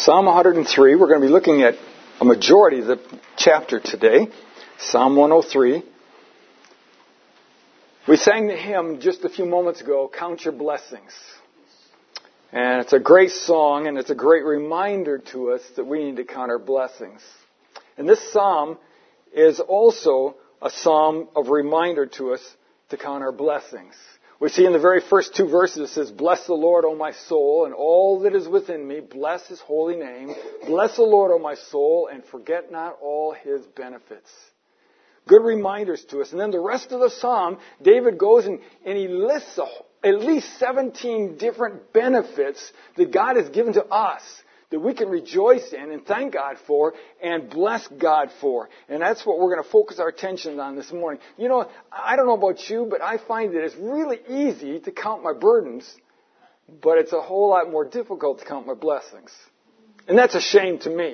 Psalm 103, we're going to be looking at a majority of the chapter today. Psalm 103. We sang the hymn just a few moments ago, Count Your Blessings. And it's a great song, and it's a great reminder to us that we need to count our blessings. And this psalm is also a psalm of reminder to us to count our blessings. We see in the very first two verses it says, "Bless the Lord, O my soul, and all that is within me. Bless His holy name. Bless the Lord, O my soul, and forget not all His benefits." Good reminders to us. And then the rest of the psalm, David goes and he lists at least 17 different benefits that God has given to us that we can rejoice in and thank God for and bless God for. And that's what we're going to focus our attention on this morning. You know, I don't know about you, but I find that it's really easy to count my burdens, but it's a whole lot more difficult to count my blessings. And that's a shame to me.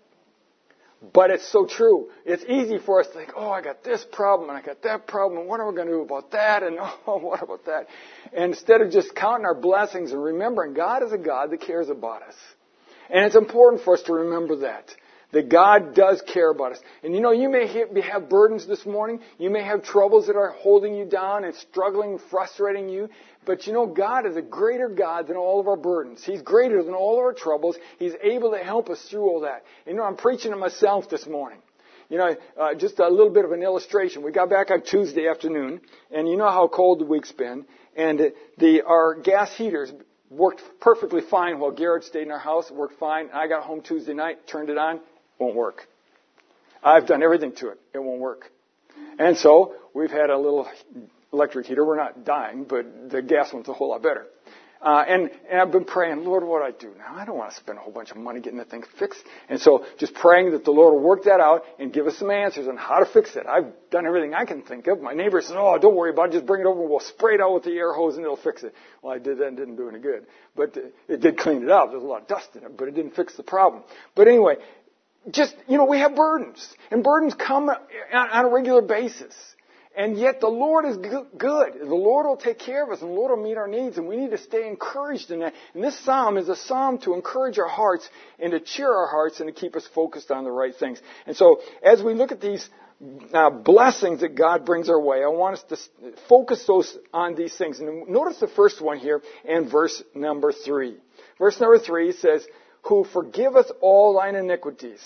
But it's so true. It's easy for us to think, oh, I got this problem and I got that problem, and what are we going to do about that? And oh, what about that? And instead of just counting our blessings and remembering God is a God that cares about us. And it's important for us to remember that God does care about us. And you know, you may have burdens this morning. You may have troubles that are holding you down and struggling, frustrating you. But you know, God is a greater God than all of our burdens. He's greater than all of our troubles. He's able to help us through all that. And you know, I'm preaching to myself this morning. You know, just a little bit of an illustration. We got back on Tuesday afternoon, and you know how cold the week's been. And our gas heaters worked perfectly fine while Garrett stayed in our house. It worked fine. I got home Tuesday night, turned it on. Won't work. I've done everything to it. It won't work. And so we've had a little electric heater. We're not dying, but the gas one's a whole lot better. And I've been praying, Lord, what do I do now? I don't want to spend a whole bunch of money getting the thing fixed. And so just praying that the Lord will work that out and give us some answers on how to fix it. I've done everything I can think of. My neighbor says, oh, don't worry about it. Just bring it over and we'll spray it out with the air hose and it'll fix it. Well, I did that and didn't do any good. But it did clean it up. There's a lot of dust in it, but it didn't fix the problem. But anyway, just, you know, we have burdens. And burdens come on a regular basis. And yet the Lord is good. The Lord will take care of us and the Lord will meet our needs, and we need to stay encouraged in that. And this psalm is a psalm to encourage our hearts and to cheer our hearts and to keep us focused on the right things. And so as we look at these blessings that God brings our way, I want us to focus on these things. And notice the first one here in verse number 3. Verse number 3 says, "Who forgiveth all thine iniquities."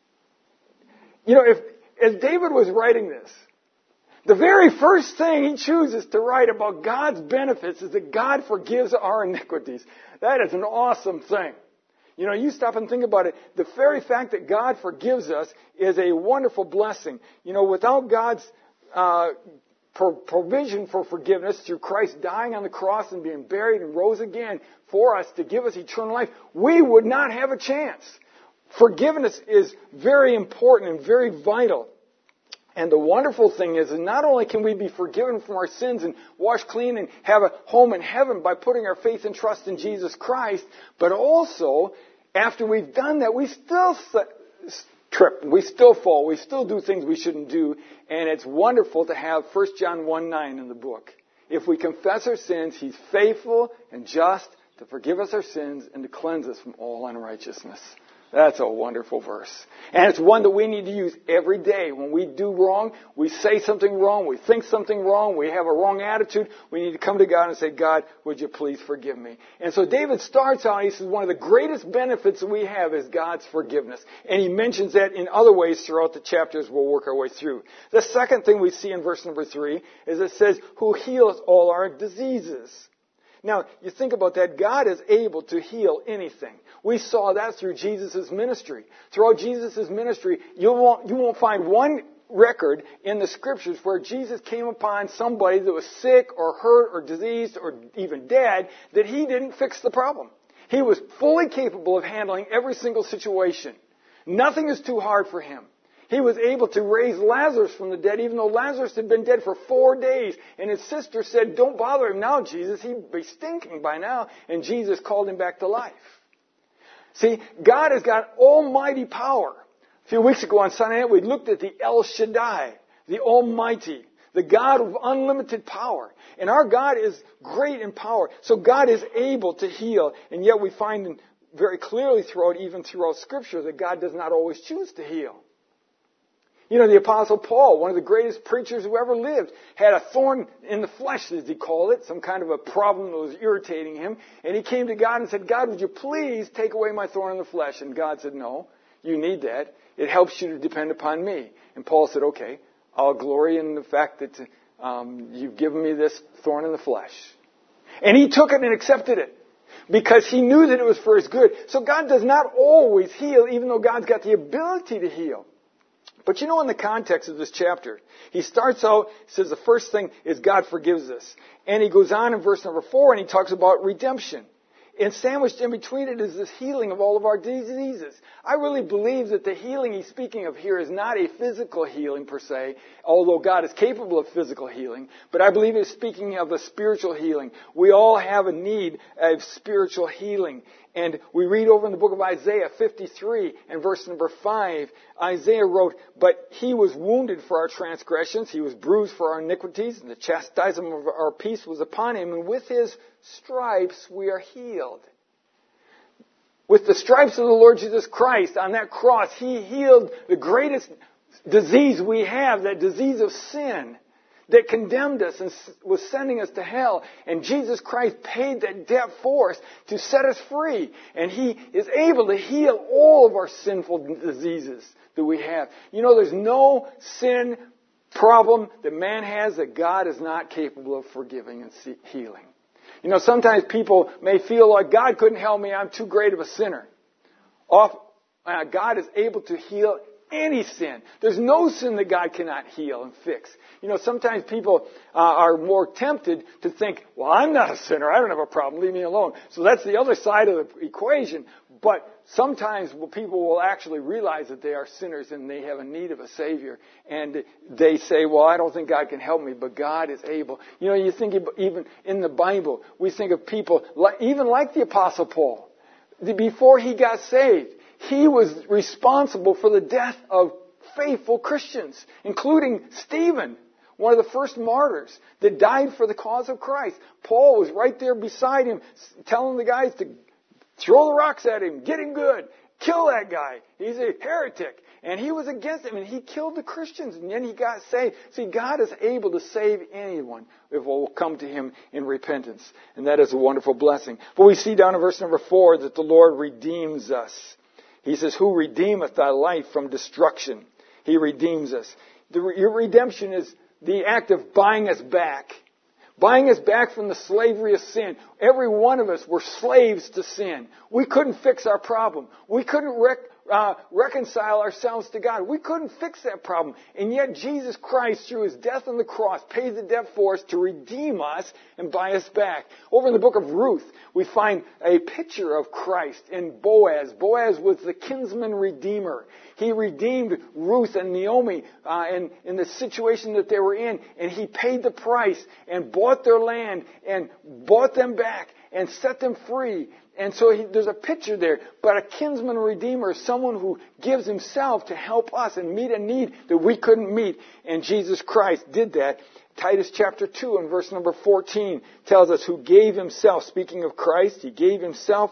You know, as David was writing this, the very first thing he chooses to write about God's benefits is that God forgives our iniquities. That is an awesome thing. You know, you stop and think about it. The very fact that God forgives us is a wonderful blessing. You know, without God's provision for forgiveness through Christ dying on the cross and being buried and rose again for us to give us eternal life, we would not have a chance. Forgiveness is very important and very vital. And the wonderful thing is that not only can we be forgiven from our sins and washed clean and have a home in heaven by putting our faith and trust in Jesus Christ, but also, after we've done that, we still trip, we still fall, we still do things we shouldn't do, and it's wonderful to have 1 John 1:9 in the book. If we confess our sins, He's faithful and just to forgive us our sins and to cleanse us from all unrighteousness. That's a wonderful verse. And it's one that we need to use every day. When we do wrong, we say something wrong, we think something wrong, we have a wrong attitude, we need to come to God and say, God, would you please forgive me? And so David starts out, he says, one of the greatest benefits that we have is God's forgiveness. And he mentions that in other ways throughout the chapters we'll work our way through. The second thing we see in verse number 3 is it says, who heals all our diseases. Now, you think about that. God is able to heal anything. We saw that through Jesus' ministry. Throughout Jesus' ministry, you won't find one record in the Scriptures where Jesus came upon somebody that was sick or hurt or diseased or even dead that He didn't fix the problem. He was fully capable of handling every single situation. Nothing is too hard for Him. He was able to raise Lazarus from the dead, even though Lazarus had been dead for 4 days. And his sister said, don't bother him now, Jesus. He'd be stinking by now. And Jesus called him back to life. See, God has got almighty power. A few weeks ago on Sunday night, we looked at the El Shaddai, the Almighty, the God of unlimited power. And our God is great in power. So God is able to heal. And yet we find in very clearly even throughout Scripture that God does not always choose to heal. You know, the Apostle Paul, one of the greatest preachers who ever lived, had a thorn in the flesh, as he called it, some kind of a problem that was irritating him. And he came to God and said, God, would you please take away my thorn in the flesh? And God said, no, you need that. It helps you to depend upon me. And Paul said, okay, I'll glory in the fact that you've given me this thorn in the flesh. And he took it and accepted it because he knew that it was for his good. So God does not always heal, even though God's got the ability to heal. But you know, in the context of this chapter, he starts out, says the first thing is God forgives us. And he goes on in verse number 4 and he talks about redemption. And sandwiched in between it is this healing of all of our diseases. I really believe that the healing he's speaking of here is not a physical healing per se, although God is capable of physical healing. But I believe he's speaking of a spiritual healing. We all have a need of spiritual healing. And we read over in the book of Isaiah 53 and verse number 5, Isaiah wrote, but he was wounded for our transgressions, he was bruised for our iniquities, and the chastisement of our peace was upon him, and with his stripes we are healed. With the stripes of the Lord Jesus Christ on that cross, he healed the greatest disease we have, that disease of sin that condemned us and was sending us to hell. And Jesus Christ paid that debt for us to set us free. And he is able to heal all of our sinful diseases that we have. You know, there's no sin problem that man has that God is not capable of forgiving and healing. You know, sometimes people may feel like God couldn't help me, I'm too great of a sinner. God is able to heal any sin. There's no sin that God cannot heal and fix. You know, sometimes people are more tempted to think, well, I'm not a sinner. I don't have a problem. Leave me alone. So that's the other side of the equation. But sometimes people will actually realize that they are sinners and they have a need of a Savior. And they say, well, I don't think God can help me, but God is able. You know, you think even in the Bible, we think of people, even like the Apostle Paul. Before he got saved, he was responsible for the death of faithful Christians, including Stephen, one of the first martyrs that died for the cause of Christ. Paul was right there beside him, telling the guys to throw the rocks at him, get him good, kill that guy. He's a heretic. And he was against him, and he killed the Christians, and then he got saved. See, God is able to save anyone if we'll come to him in repentance. And that is a wonderful blessing. But we see down in verse number 4 that the Lord redeems us. He says, who redeemeth thy life from destruction? He redeems us. Your redemption is the act of buying us back. Buying us back from the slavery of sin. Every one of us were slaves to sin. We couldn't fix our problem. We couldn't reconcile ourselves to God. We couldn't fix that problem. And yet Jesus Christ, through his death on the cross, paid the debt for us to redeem us and buy us back. Over in the book of Ruth, we find a picture of Christ in Boaz. Boaz was the kinsman redeemer. He redeemed Ruth and Naomi in the situation that they were in, and he paid the price and bought their land and bought them back and set them free. And so there's a picture there. But a kinsman redeemer is someone who gives himself to help us and meet a need that we couldn't meet. And Jesus Christ did that. Titus chapter 2 and verse number 14 tells us who gave himself. Speaking of Christ, he gave himself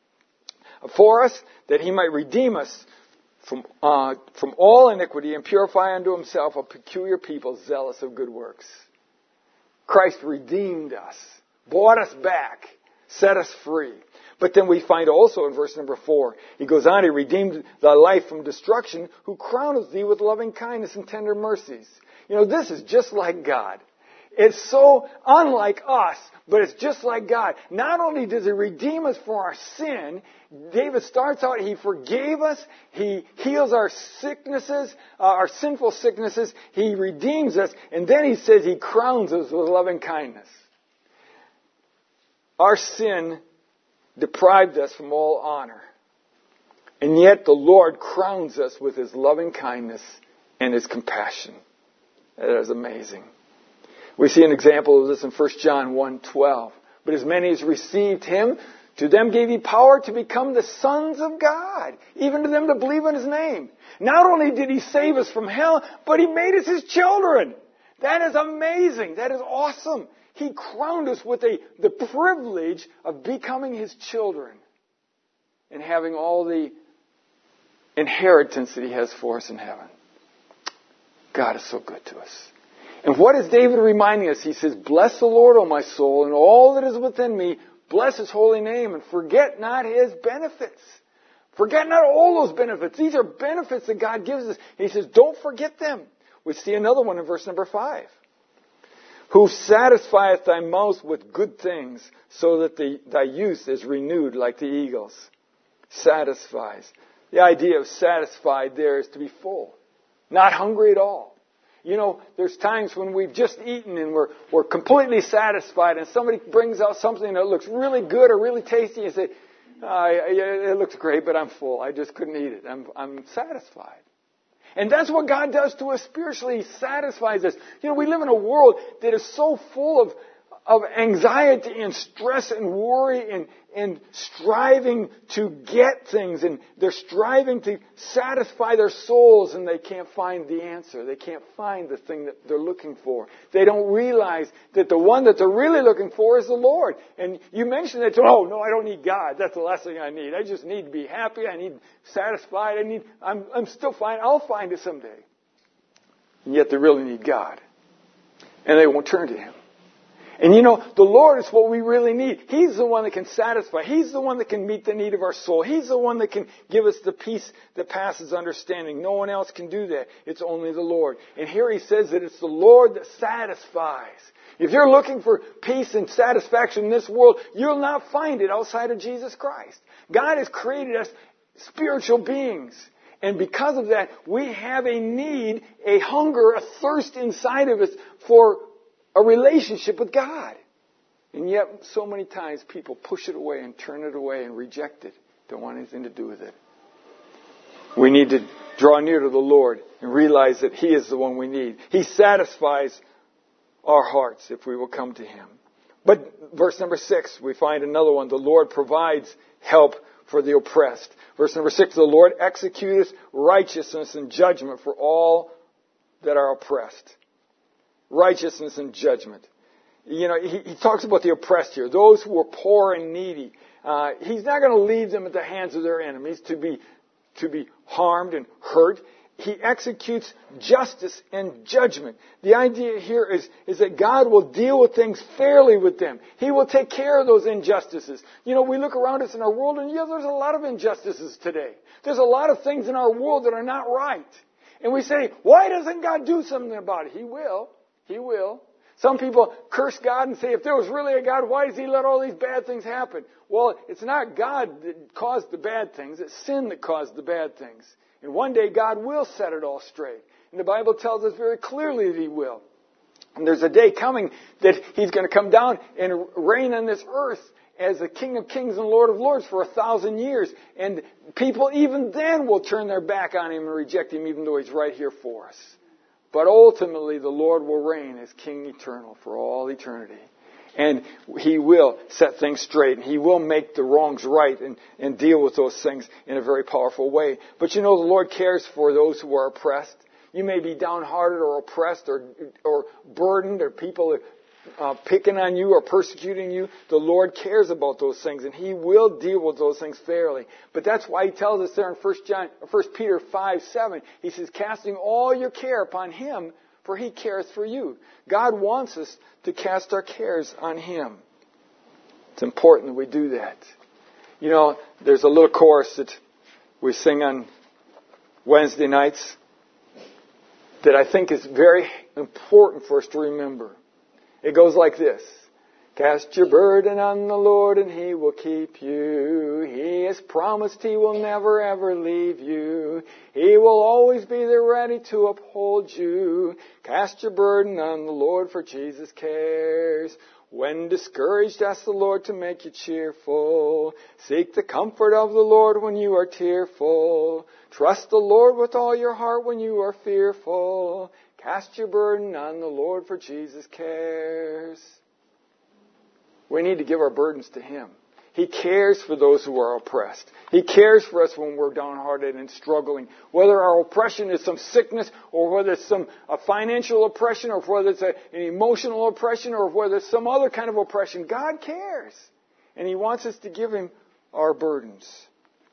for us that he might redeem us from all iniquity and purify unto himself a peculiar people zealous of good works. Christ redeemed us, bought us back, set us free. But then we find also in verse number 4, he goes on, he redeemed thy life from destruction, who crowneth thee with loving kindness and tender mercies. You know, this is just like God. It's so unlike us, but it's just like God. Not only does he redeem us for our sin, David starts out, he forgave us, he heals our sicknesses, our sinful sicknesses, he redeems us, and then he says he crowns us with loving kindness. Our sin deprived us from all honor. And yet the Lord crowns us with his loving kindness and his compassion. That is amazing. We see an example of this in 1 John 1:12. But as many as received him, to them gave he power to become the sons of God, even to them that believe in his name. Not only did he save us from hell, but he made us his children. That is amazing. That is awesome. He crowned us with the privilege of becoming his children. and having all the inheritance that He has for us in heaven. God is so good to us. And what is David reminding us? He says, bless the Lord, O my soul, and all that is within me. Bless His holy name, and forget not His benefits. Forget not all those benefits. These are benefits that God gives us. He says, don't forget them. We see another one in verse number 5. Who satisfieth thy mouth with good things, so that thy youth is renewed like the eagles. Satisfies. The idea of satisfied there is to be full. Not hungry at all. You know, there's times when we've just eaten and we're completely satisfied, and somebody brings out something that looks really good or really tasty, and you say, it looks great, but I'm full. I just couldn't eat it. I'm satisfied. And that's what God does to us spiritually. He satisfies us. You know, we live in a world that is so full of anxiety and stress and worry and striving to get things. And they're striving to satisfy their souls, and they can't find the answer. They can't find the thing that they're looking for. They don't realize that the one that they're really looking for is the Lord. And you mentioned that, oh, no, I don't need God. That's the last thing I need. I just need to be happy. I need satisfied. I'm still fine. I'll find it someday. And yet they really need God. And they won't turn to Him. And you know, the Lord is what we really need. He's the one that can satisfy. He's the one that can meet the need of our soul. He's the one that can give us the peace that passes understanding. No one else can do that. It's only the Lord. And here He says that it's the Lord that satisfies. If you're looking for peace and satisfaction in this world, you'll not find it outside of Jesus Christ. God has created us spiritual beings. And because of that, we have a need, a hunger, a thirst inside of us for a relationship with God. And yet, so many times people push it away and turn it away and reject it. Don't want anything to do with it. We need to draw near to the Lord and realize that He is the one we need. He satisfies our hearts if we will come to Him. But verse number 6, we find another one. The Lord provides help for the oppressed. Verse number 6, the Lord executeth righteousness and judgment for all that are oppressed. Righteousness and judgment. You know, he talks about the oppressed here. Those who are poor and needy. He's not going to leave them at the hands of their enemies to be harmed and hurt. He executes justice and judgment. The idea here is that God will deal with things fairly with them. He will take care of those injustices. You know, we look around us in our world, and there's a lot of injustices today. There's a lot of things in our world that are not right. And we say, why doesn't God do something about it? He will. He will. Some people curse God and say, if there was really a God, why does He let all these bad things happen? Well, it's not God that caused the bad things. It's sin that caused the bad things. And one day God will set it all straight. And the Bible tells us very clearly that He will. And there's a day coming that He's going to come down and reign on this earth as the King of Kings and Lord of Lords for 1,000 years. And people even then will turn their back on Him and reject Him, even though He's right here for us. But ultimately, the Lord will reign as King eternal for all eternity. And He will set things straight. And He will make the wrongs right and deal with those things in a very powerful way. But you know, the Lord cares for those who are oppressed. You may be downhearted or oppressed or burdened, or people picking on you or persecuting you. The Lord cares about those things, and He will deal with those things fairly. But that's why He tells us there in 1 Peter 5:7, He says, casting all your care upon Him, for He cares for you. God wants us to cast our cares on Him. It's important that we do that. You know, there's a little chorus that we sing on Wednesday nights that I think is very important for us to remember. It goes like this. Cast your burden on the Lord and He will keep you. He has promised He will never ever leave you. He will always be there ready to uphold you. Cast your burden on the Lord, for Jesus cares. When discouraged, ask the Lord to make you cheerful. Seek the comfort of the Lord when you are tearful. Trust the Lord with all your heart when you are fearful. Cast your burden on the Lord, for Jesus cares. We need to give our burdens to Him. He cares for those who are oppressed. He cares for us when we're downhearted and struggling. Whether our oppression is some sickness, or whether it's a financial oppression, or whether it's an emotional oppression, or whether it's some other kind of oppression, God cares. And He wants us to give Him our burdens.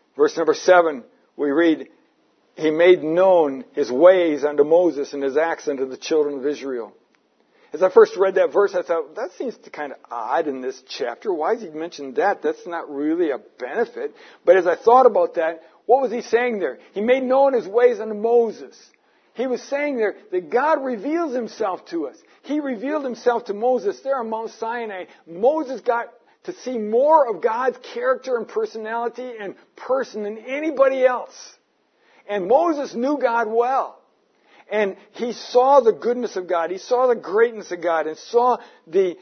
Verse number 7, we read, He made known His ways unto Moses and His acts unto the children of Israel. As I first read that verse, I thought, that seems kind of odd in this chapter. Why has He mentioned that? That's not really a benefit. But as I thought about that, what was He saying there? He made known His ways unto Moses. He was saying there that God reveals Himself to us. He revealed Himself to Moses there on Mount Sinai. Moses got to see more of God's character and personality and person than anybody else. And Moses knew God well. And he saw the goodness of God. He saw the greatness of God and saw the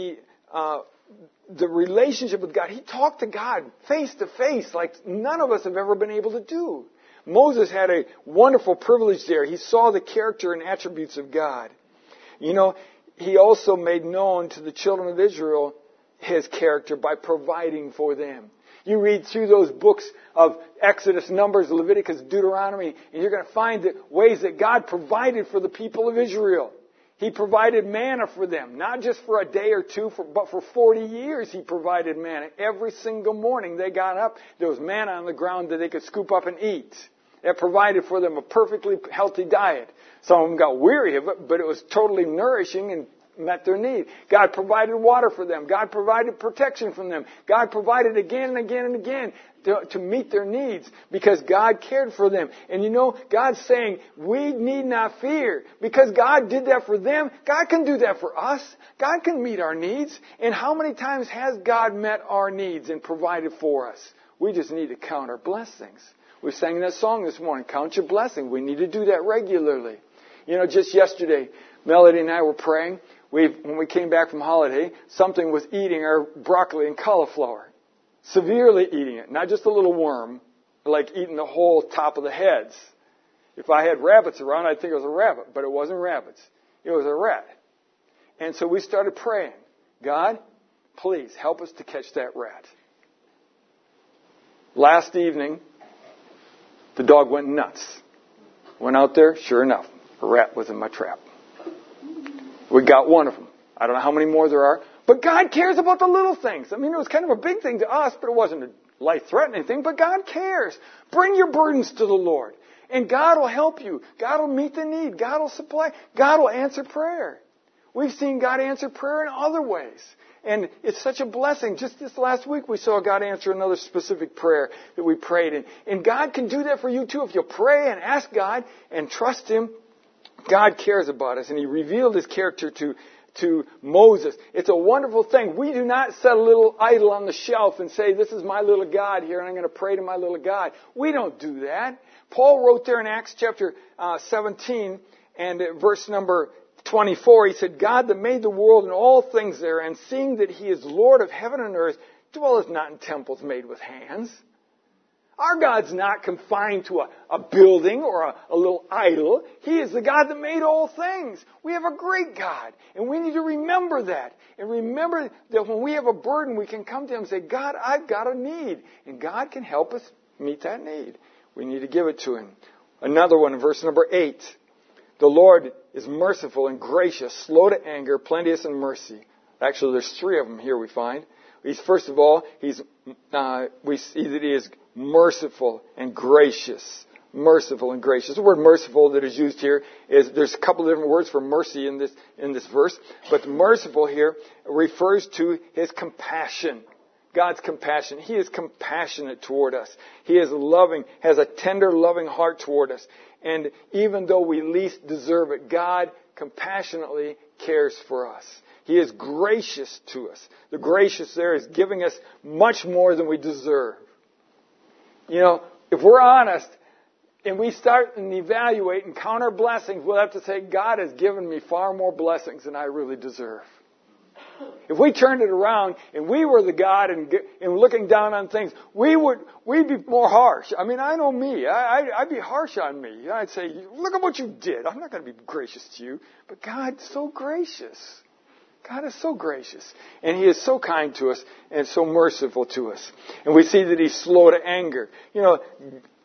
relationship with God. He talked to God face to face like none of us have ever been able to do. Moses had a wonderful privilege there. He saw the character and attributes of God. You know, he also made known to the children of Israel His character by providing for them. You read through those books of Exodus, Numbers, Leviticus, Deuteronomy, and you're going to find the ways that God provided for the people of Israel. He provided manna for them, not just for a day or two, but for 40 years He provided manna. Every single morning they got up, there was manna on the ground that they could scoop up and eat. It provided for them a perfectly healthy diet. Some of them got weary of it, but it was totally nourishing and met their need. God provided water for them. God provided protection from them. God provided again and again and again to meet their needs because God cared for them. And you know, God's saying, we need not fear because God did that for them. God can do that for us. God can meet our needs. And how many times has God met our needs and provided for us? We just need to count our blessings. We sang that song this morning, Count Your Blessings. We need to do that regularly. You know, just yesterday, Melody and I were praying. When we came back from holiday, something was eating our broccoli and cauliflower. Severely eating it. Not just a little worm, like eating the whole top of the heads. If I had rabbits around, I'd think it was a rabbit. But it wasn't rabbits. It was a rat. And so we started praying. God, please help us to catch that rat. Last evening, the dog went nuts. Went out there, sure enough, a rat was in my trap. We got one of them. I don't know how many more there are. But God cares about the little things. I mean, it was kind of a big thing to us, but it wasn't a life-threatening thing. But God cares. Bring your burdens to the Lord. And God will help you. God will meet the need. God will supply. God will answer prayer. We've seen God answer prayer in other ways. And it's such a blessing. Just this last week, we saw God answer another specific prayer that we prayed. And God can do that for you too. If you'll pray and ask God and trust Him, God cares about us, and He revealed His character to Moses. It's a wonderful thing. We do not set a little idol on the shelf and say, this is my little God here, and I'm going to pray to my little God. We don't do that. Paul wrote there in Acts chapter 17, and verse number 24, he said, God that made the world and all things there, and seeing that He is Lord of heaven and earth, dwelleth not in temples made with hands. Our God's not confined to a building or a little idol. He is the God that made all things. We have a great God, and we need to remember that. And remember that when we have a burden, we can come to Him and say, God, I've got a need. And God can help us meet that need. We need to give it to Him. Another one, verse number 8. The Lord is merciful and gracious, slow to anger, plenteous in mercy. Actually, there's 3 of them here we find. First of all, we see that He is merciful and gracious. Merciful and gracious. The word merciful that is used here there's a couple of different words for mercy in this verse, but merciful here refers to His compassion. God's compassion. He is compassionate toward us. He is loving, has a tender, loving heart toward us. And even though we least deserve it, God compassionately cares for us. He is gracious to us. The gracious there is giving us much more than we deserve. You know, if we're honest and we start and evaluate and count our blessings, we'll have to say, God has given me far more blessings than I really deserve. If we turned it around and we were the God and looking down on things, we'd be more harsh. I mean, I know me. I'd be harsh on me. I'd say, look at what you did. I'm not going to be gracious to you. But God's so gracious. God is so gracious. And He is so kind to us and so merciful to us. And we see that He's slow to anger. You know,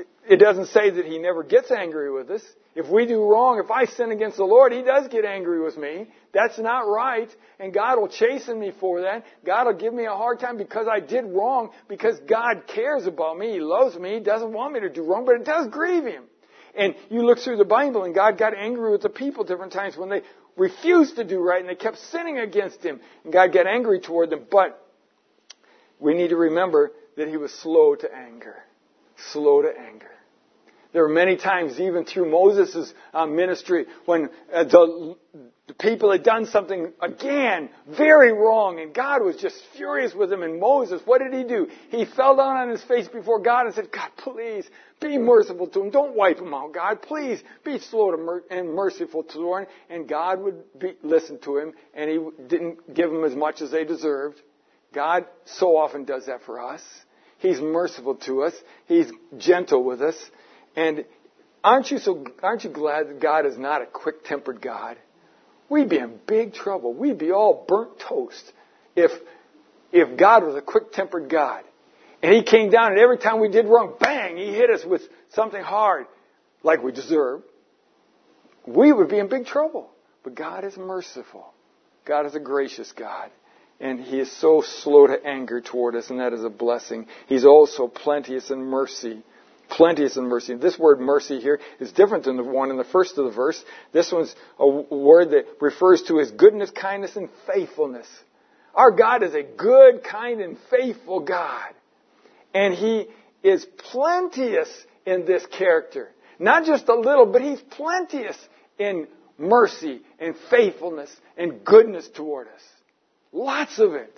it doesn't say that He never gets angry with us. If we do wrong, if I sin against the Lord, He does get angry with me. That's not right. And God will chasten me for that. God will give me a hard time because I did wrong. Because God cares about me. He loves me. He doesn't want me to do wrong. But it does grieve Him. And you look through the Bible and God got angry with the people different times when they refused to do right and they kept sinning against Him. And God got angry toward them. But we need to remember that He was slow to anger. Slow to anger. There were many times, even through Moses' ministry, when the people had done something, again, very wrong, and God was just furious with them. And Moses, what did he do? He fell down on his face before God and said, God, please, be merciful to him. Don't wipe him out, God. Please, be slow to and merciful to him. And God would listen to him, and He didn't give them as much as they deserved. God so often does that for us. He's merciful to us. He's gentle with us. And aren't you glad that God is not a quick-tempered God? We'd be in big trouble. We'd be all burnt toast if God was a quick-tempered God. And He came down and every time we did wrong, bang, He hit us with something hard like we deserve. We would be in big trouble. But God is merciful. God is a gracious God. And He is so slow to anger toward us, and that is a blessing. He's also plenteous in mercy. Plenteous in mercy. This word mercy here is different than the one in the first of the verse. This one's a word that refers to His goodness, kindness, and faithfulness. Our God is a good, kind, and faithful God. And He is plenteous in this character. Not just a little, but He's plenteous in mercy and faithfulness and goodness toward us. Lots of it.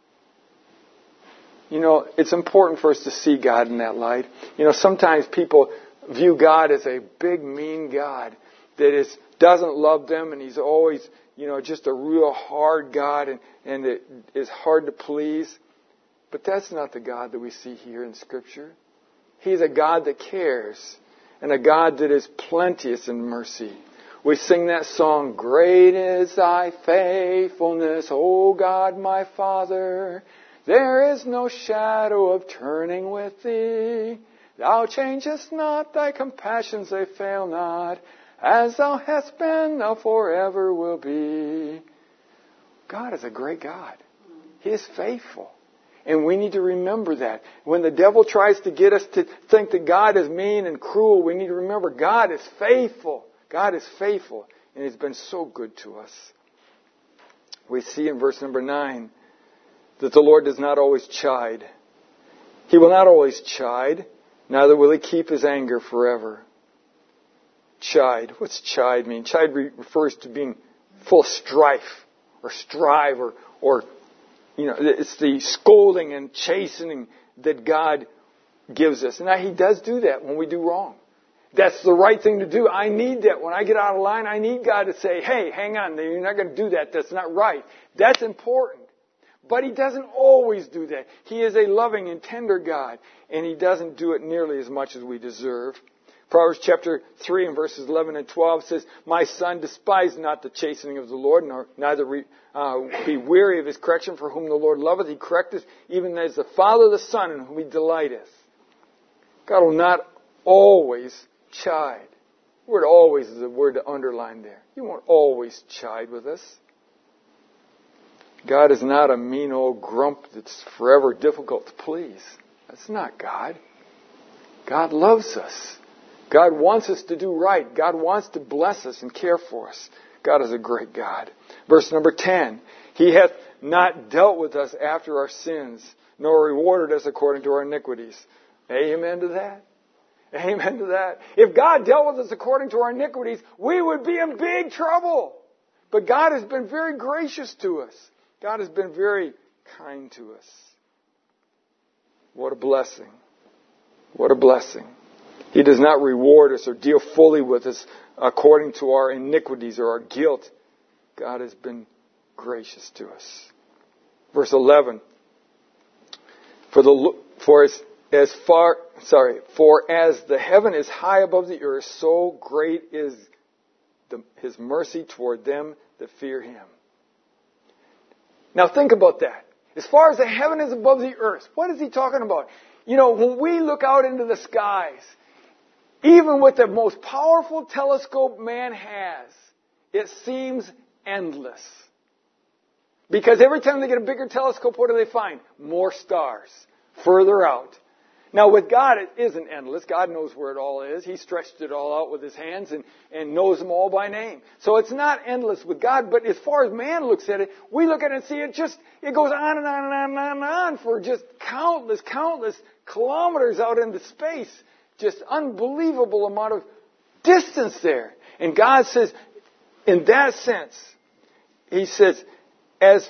You know, it's important for us to see God in that light. You know, sometimes people view God as a big, mean God that doesn't love them, and He's always, just a real hard God, and it is hard to please. But that's not the God that we see here in Scripture. He's a God that cares, and a God that is plenteous in mercy. We sing that song, Great is Thy faithfulness, O God my Father. There is no shadow of turning with Thee. Thou changest not, Thy compassions they fail not. As Thou hast been, Thou forever will be. God is a great God. He is faithful. And we need to remember that. When the devil tries to get us to think that God is mean and cruel, we need to remember God is faithful. God is faithful. And He's been so good to us. We see in verse number 9 that the Lord does not always chide. He will not always chide, neither will He keep His anger forever. Chide. What's chide mean? Chide refers to being full of strife or strive or it's the scolding and chastening that God gives us. And He does do that when we do wrong. That's the right thing to do. I need that. When I get out of line, I need God to say, hey, hang on, you're not going to do that. That's not right. That's important. But He doesn't always do that. He is a loving and tender God, and He doesn't do it nearly as much as we deserve. Proverbs chapter 3 and verses 11 and 12 says, My son, despise not the chastening of the Lord, nor neither be weary of His correction, for whom the Lord loveth, He correcteth, even as the Father the Son, in whom He delighteth. God will not always chide. The word always is a word to underline there. He won't always chide with us. God is not a mean old grump that's forever difficult to please. That's not God. God loves us. God wants us to do right. God wants to bless us and care for us. God is a great God. Verse number 10. He hath not dealt with us after our sins, nor rewarded us according to our iniquities. Amen to that. Amen to that. If God dealt with us according to our iniquities, we would be in big trouble. But God has been very gracious to us. God has been very kind to us. What a blessing. What a blessing. He does not reward us or deal fully with us according to our iniquities or our guilt. God has been gracious to us. Verse 11. For as the heaven is high above the earth, so great is His mercy toward them that fear Him. Now think about that. As far as the heaven is above the earth, what is He talking about? When we look out into the skies, Even with the most powerful telescope man has, it seems endless. Because every time they get a bigger telescope, what do they find? More stars, further out. Now with God, it isn't endless. God knows where it all is. He stretched it all out with His hands and knows them all by name. So it's not endless with God, but as far as man looks at it, we look at it and see it goes on and on and on and on and on for just countless kilometers out into space. Just unbelievable amount of distance there. And God says, in that sense, He says, as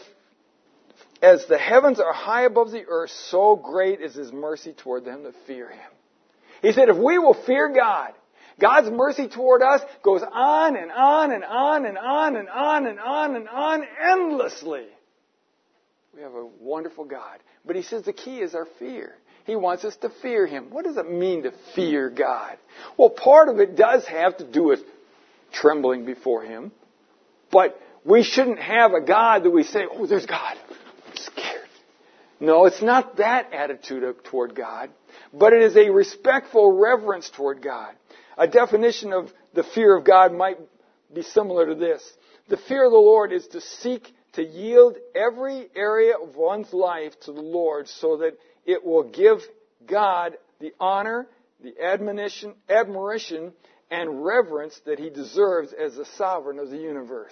the heavens are high above the earth, so great is His mercy toward them that fear Him. He said, if we will fear God, God's mercy toward us goes on and on and on and on and on and on and on endlessly. We have a wonderful God. But He says the key is our fear. He wants us to fear Him. What does it mean to fear God? Well, part of it does have to do with trembling before Him. But we shouldn't have a God that we say, oh, there's God. I'm scared. No, it's not that attitude toward God, but it is a respectful reverence toward God. A definition of the fear of God might be similar to this. The fear of the Lord is to seek to yield every area of one's life to the Lord so that it will give God the honor, the admonition, admiration, and reverence that He deserves as the sovereign of the universe.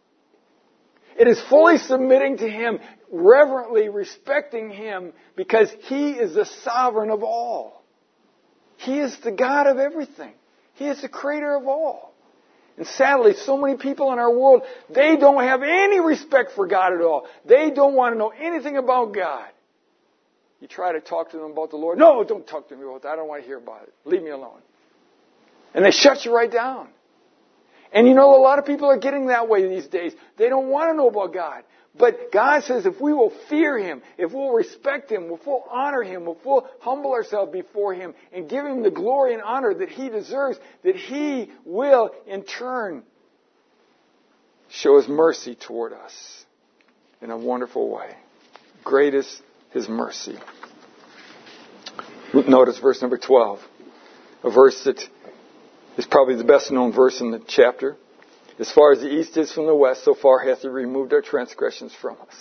It is fully submitting to Him, reverently respecting Him, because He is the sovereign of all. He is the God of everything. He is the creator of all. And sadly, so many people in our world, they don't have any respect for God at all. They don't want to know anything about God. You try to talk to them about the Lord. No, don't talk to me about that. I don't want to hear about it. Leave me alone. And they shut you right down. And you know, a lot of people are getting that way these days. They don't want to know about God. But God says if we will fear Him, if we'll respect Him, if we'll honor Him, if we'll humble ourselves before Him and give Him the glory and honor that He deserves, that He will in turn show His mercy toward us in a wonderful way. Great is His mercy. Notice verse number 12. A verse that is probably the best known verse in the chapter. As far as the east is from the west, so far hath He removed our transgressions from us.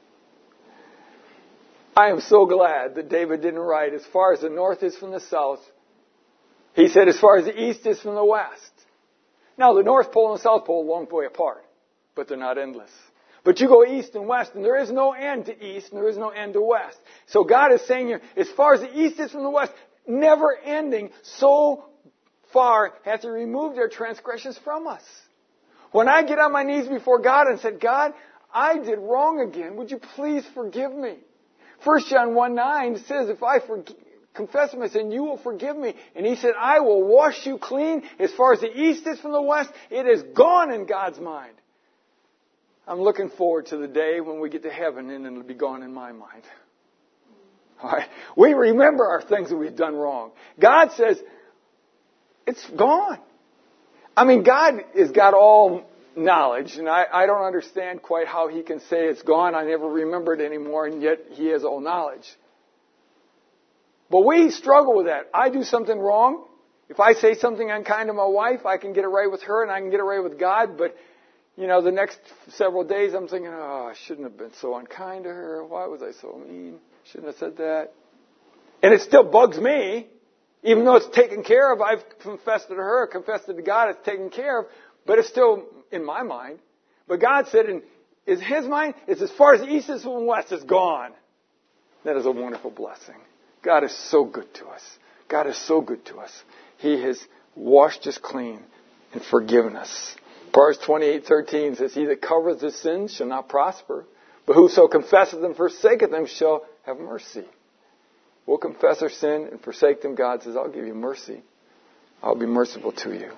I am so glad that David didn't write, as far as the north is from the south. He said, as far as the east is from the west. Now, the North Pole and the South Pole are a long way apart, but they're not endless. But you go east and west, and there is no end to east, and there is no end to west. So God is saying here, as far as the east is from the west, never ending, so far hath He removed our transgressions from us. When I get on my knees before God and said, God, I did wrong again. Would you please forgive me? 1 John 1:9 says, if I confess my sin, you will forgive me. And He said, I will wash you clean. As far as the east is from the west, it is gone in God's mind. I'm looking forward to the day when we get to heaven and it'll be gone in my mind. All right. We remember our things that we've done wrong. God says, it's gone. I mean, God has got all knowledge, and I don't understand quite how He can say it's gone, I never remember it anymore, and yet He has all knowledge. But we struggle with that. I do something wrong. If I say something unkind to my wife, I can get it right with her, and I can get it right with God, but, you know, the next several days I'm thinking, oh, I shouldn't have been so unkind to her. Why was I so mean? Shouldn't have said that. And it still bugs me. Even though it's taken care of, I've confessed it to her, confessed it to God, it's taken care of, but it's still in my mind. But God said, is His mind, it's as far as the east is from the west, it's gone. That is a wonderful blessing. God is so good to us. God is so good to us. He has washed us clean and forgiven us. Proverbs 28:13 says, He that covereth his sins shall not prosper, but whoso confesseth and forsaketh them shall have mercy. We'll confess our sin and forsake them. God says, I'll give you mercy. I'll be merciful to you.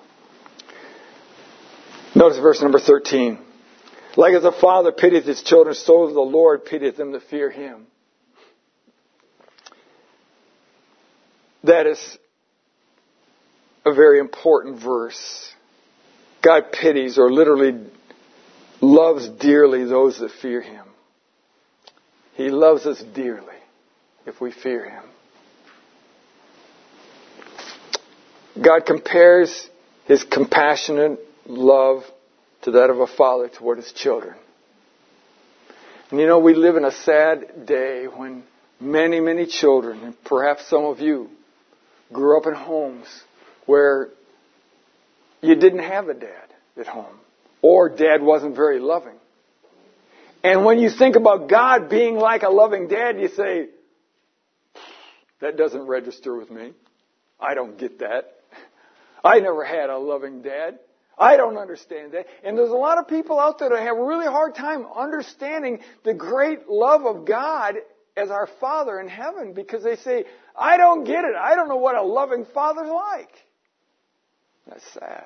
Notice verse number 13. Like as a father pitieth his children, so the Lord pitieth them that fear Him. That is a very important verse. God pities, or literally loves dearly those that fear Him. He loves us dearly if we fear Him. God compares His compassionate love to that of a father toward his children. And you know, we live in a sad day when many, many children, and perhaps some of you, grew up in homes where you didn't have a dad at home, or dad wasn't very loving. And when you think about God being like a loving dad, you say, that doesn't register with me. I don't get that. I never had a loving dad. I don't understand that. And there's a lot of people out there that have a really hard time understanding the great love of God as our Father in heaven, because they say, I don't get it. I don't know what a loving Father's like. That's sad.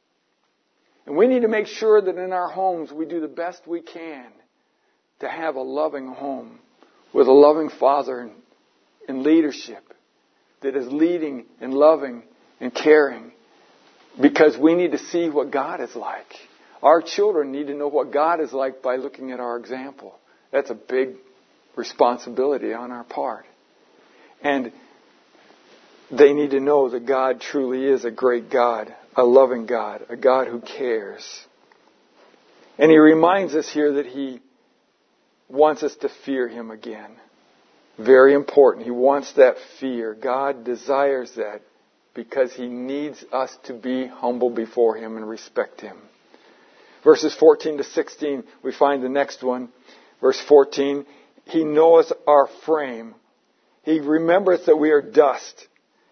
And we need to make sure that in our homes we do the best we can to have a loving home with a loving Father in leadership that is leading and loving and caring, because we need to see what God is like. Our children need to know what God is like by looking at our example. That's a big responsibility on our part. And they need to know that God truly is a great God, a loving God, a God who cares. And He reminds us here that He wants us to fear Him again. Very important. He wants that fear. God desires that because He needs us to be humble before Him and respect Him. Verses 14 to 16, we find the next one. Verse 14, He knoweth our frame. He remembereth that we are dust.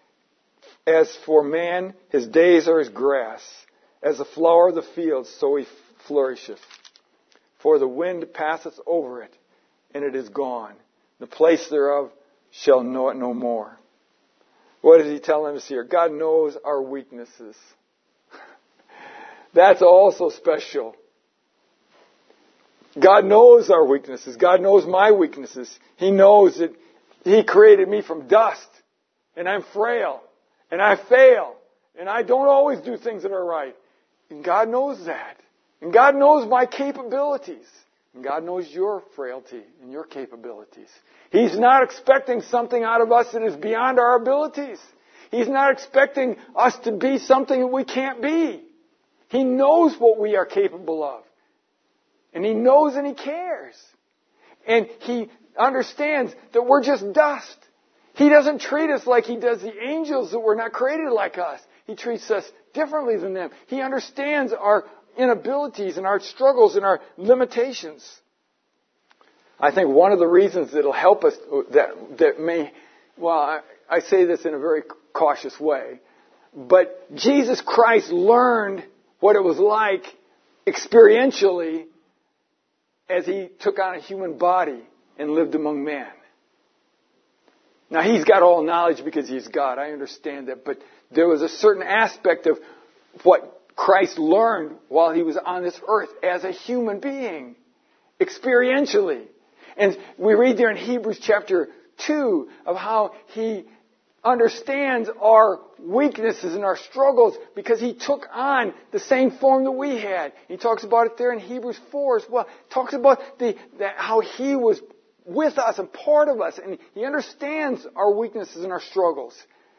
As for man, his days are as grass. As the flower of the field, so he flourisheth. For the wind passeth over it, and it is gone. The place thereof shall know it no more. What is He telling us here? God knows our weaknesses. That's also special. God knows our weaknesses. God knows my weaknesses. He knows that He created me from dust. And I'm frail. And I fail. And I don't always do things that are right. And God knows that. And God knows my capabilities. And God knows your frailty and your capabilities. He's not expecting something out of us that is beyond our abilities. He's not expecting us to be something that we can't be. He knows what we are capable of. And He knows and He cares. And He understands that we're just dust. He doesn't treat us like He does the angels that were not created like us. He treats us differently than them. He understands our inabilities and our struggles and our limitations. I think one of the reasons that will help us I say this in a very cautious way, but Jesus Christ learned what it was like experientially as He took on a human body and lived among men. Now, He's got all knowledge because He's God. I understand that. But there was a certain aspect of what Christ learned while He was on this earth as a human being, experientially. And we read there in Hebrews chapter 2 of how He understands our weaknesses and our struggles because He took on the same form that we had. He talks about it there in Hebrews 4 as well. Talks about how He was with us and part of us. And He understands our weaknesses and our struggles.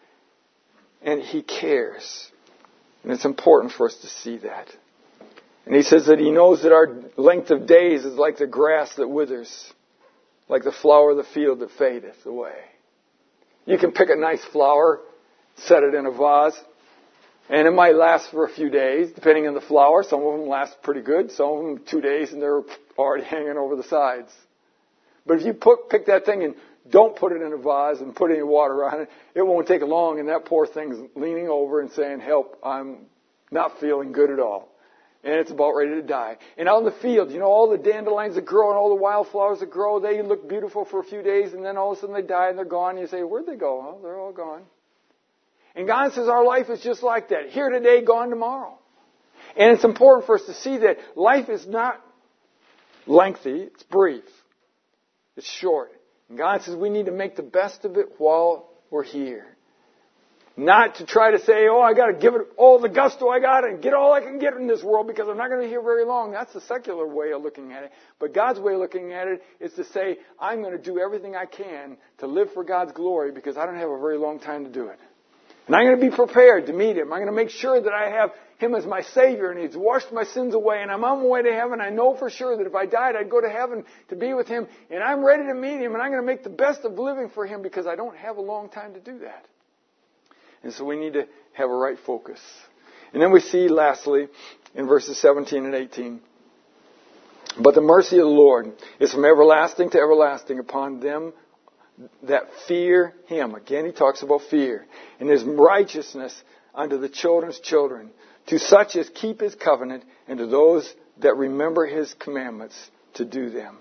And He cares. And it's important for us to see that. And He says that He knows that our length of days is like the grass that withers, like the flower of the field that fadeth away. You can pick a nice flower, set it in a vase, and it might last for a few days, depending on the flower. Some of them last pretty good. Some of them 2 days, and they're already hanging over the sides. But if you pick that thing and don't put it in a vase and put any water on it, it won't take long, and that poor thing's leaning over and saying, help, I'm not feeling good at all. And it's about ready to die. And out in the field, you know, all the dandelions that grow and all the wildflowers that grow, they look beautiful for a few days, and then all of a sudden they die and they're gone. And you say, where'd they go? Oh, they're all gone. And God says our life is just like that. Here today, gone tomorrow. And it's important for us to see that life is not lengthy. It's brief. It's short. And God says we need to make the best of it while we're here. Not to try to say, I got to give it all the gusto I got and get all I can get in this world because I'm not going to be here very long. That's the secular way of looking at it. But God's way of looking at it is to say, I'm going to do everything I can to live for God's glory because I don't have a very long time to do it. And I'm going to be prepared to meet Him. I'm going to make sure that I have Him as my Savior and He's washed my sins away and I'm on my way to heaven. I know for sure that if I died, I'd go to heaven to be with Him. And I'm ready to meet Him and I'm going to make the best of living for Him because I don't have a long time to do that. And so we need to have a right focus. And then we see, lastly, in verses 17 and 18, but the mercy of the Lord is from everlasting to everlasting upon them that fear Him. Again, he talks about fear. And His righteousness unto the children's children, to such as keep His covenant, and to those that remember His commandments to do them.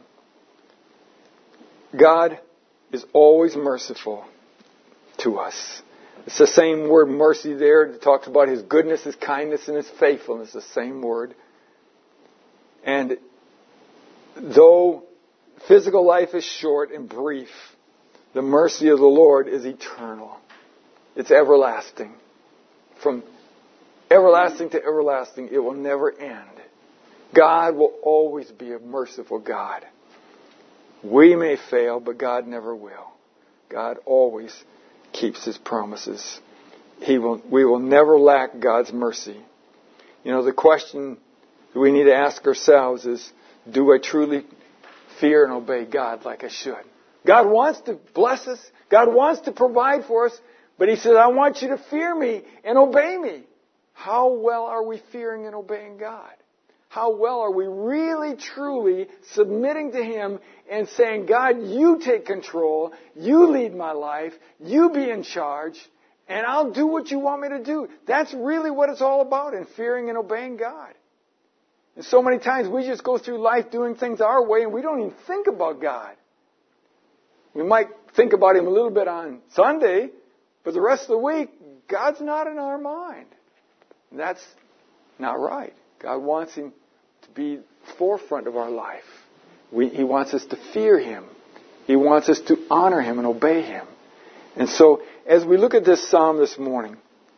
God is always merciful to us. It's the same word mercy there. It talks about His goodness, His kindness, and His faithfulness. The same word. And though physical life is short and brief, the mercy of the Lord is eternal. It's everlasting. From everlasting to everlasting, it will never end. God will always be a merciful God. We may fail, but God never will. God always keeps His promises. We will never lack God's mercy. You know, the question that we need to ask ourselves is, do I truly fear and obey God like I should? God wants to bless us. God wants to provide for us. But He says, I want you to fear Me and obey Me. How well are we fearing and obeying God? How well are we really, truly submitting to Him and saying, God, You take control. You lead my life. You be in charge. And I'll do what You want me to do. That's really what it's all about in fearing and obeying God. And so many times we just go through life doing things our way and we don't even think about God. We might think about Him a little bit on Sunday, but the rest of the week, God's not in our mind. And that's not right. God wants Him to be forefront of our life. He wants us to fear Him. He wants us to honor Him and obey Him. And so, as we look at this psalm this morning,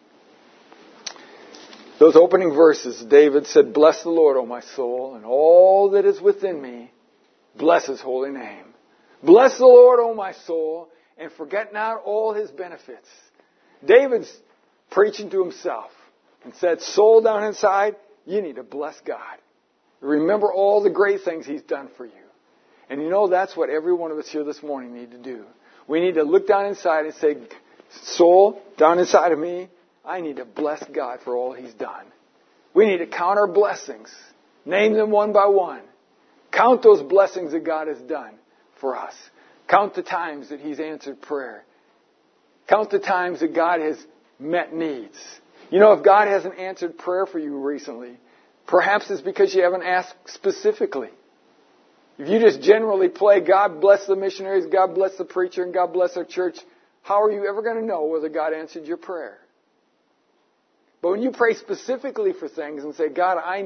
those opening verses, David said, bless the Lord, O my soul, and all that is within me, bless His holy name. Bless the Lord, O my soul, and forget not all His benefits. David's preaching to himself and said, soul down inside, you need to bless God. Remember all the great things He's done for you. And you know that's what every one of us here this morning need to do. We need to look down inside and say, soul, down inside of me, I need to bless God for all He's done. We need to count our blessings. Name them one by one. Count those blessings that God has done for us. Count the times that He's answered prayer. Count the times that God has met needs. You know, if God hasn't answered prayer for you recently, perhaps it's because you haven't asked specifically. If you just generally play, God bless the missionaries, God bless the preacher, and God bless our church, how are you ever going to know whether God answered your prayer? But when you pray specifically for things and say, God, I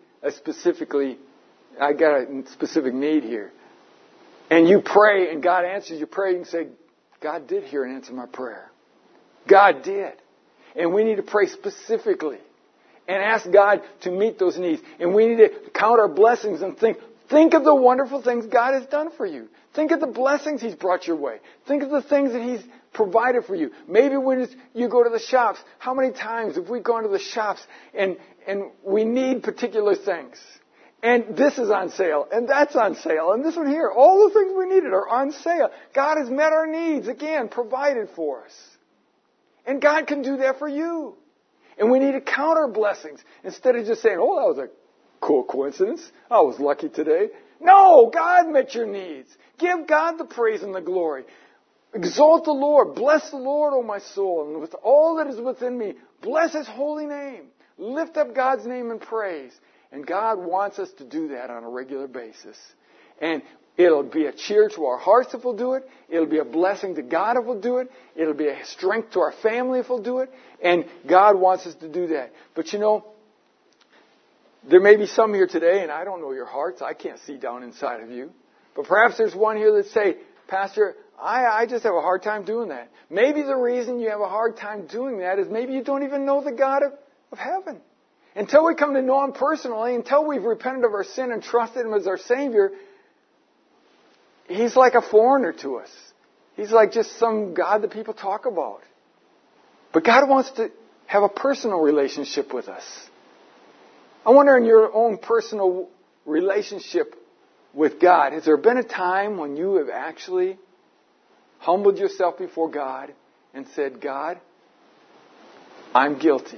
got a specific need here. And you pray and God answers your prayer, you can say, God did hear and answer my prayer. God did. And we need to pray specifically and ask God to meet those needs. And we need to count our blessings and think of the wonderful things God has done for you. Think of the blessings He's brought your way. Think of the things that He's provided for you. Maybe when you go to the shops, how many times have we gone to the shops and we need particular things? And this is on sale, and that's on sale, and this one here. All the things we needed are on sale. God has met our needs, again, provided for us. And God can do that for you. And we need to count our blessings instead of just saying, oh, that was a cool coincidence. I was lucky today. No, God met your needs. Give God the praise and the glory. Exalt the Lord. Bless the Lord, O my soul. And with all that is within me, bless His holy name. Lift up God's name in praise. And God wants us to do that on a regular basis. And it'll be a cheer to our hearts if we'll do it. It'll be a blessing to God if we'll do it. It'll be a strength to our family if we'll do it. And God wants us to do that. But you know, there may be some here today, and I don't know your hearts. I can't see down inside of you. But perhaps there's one here that say, Pastor, I just have a hard time doing that. Maybe the reason you have a hard time doing that is maybe you don't even know the God of heaven. Until we come to know Him personally, until we've repented of our sin and trusted Him as our Savior, He's like a foreigner to us. He's like just some God that people talk about. But God wants to have a personal relationship with us. I wonder in your own personal relationship with God, has there been a time when you have actually humbled yourself before God and said, God, I'm guilty.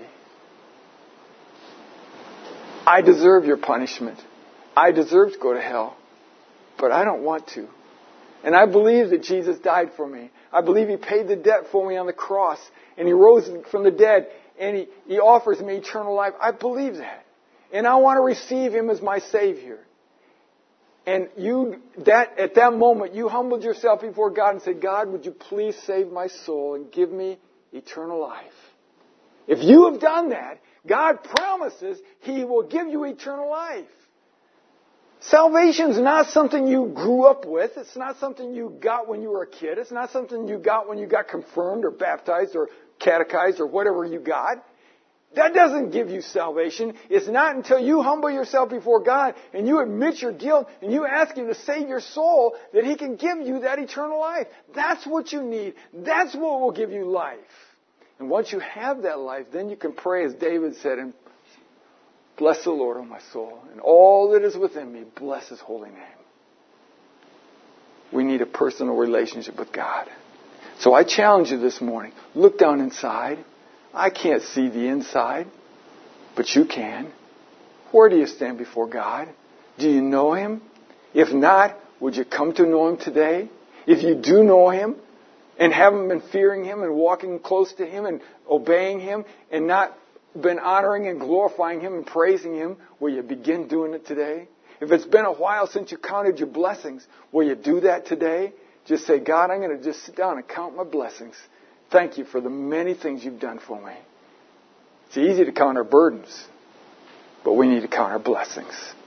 I deserve your punishment. I deserve to go to hell. But I don't want to. And I believe that Jesus died for me. I believe He paid the debt for me on the cross. And He rose from the dead. And He offers me eternal life. I believe that. And I want to receive Him as my Savior. And at that moment, you humbled yourself before God and said, God, would you please save my soul and give me eternal life? If you have done that, God promises He will give you eternal life. Salvation is not something you grew up with. It's not something you got when you were a kid. It's not something you got when you got confirmed or baptized or catechized or whatever you got. That doesn't give you salvation. It's not until you humble yourself before God and you admit your guilt and you ask Him to save your soul that He can give you that eternal life. That's what you need. That's what will give you life. And once you have that life, then you can pray as David said, and bless the Lord, O my soul, and all that is within me, bless His holy name. We need a personal relationship with God. So I challenge you this morning. Look down inside. I can't see the inside, but you can. Where do you stand before God? Do you know Him? If not, would you come to know Him today? If you do know Him and haven't been fearing Him and walking close to Him and obeying Him and not been honoring and glorifying Him and praising Him, will you begin doing it today? If it's been a while since you counted your blessings, will you do that today? Just say, God, I'm going to just sit down and count my blessings. Thank you for the many things you've done for me. It's easy to count our burdens, but we need to count our blessings.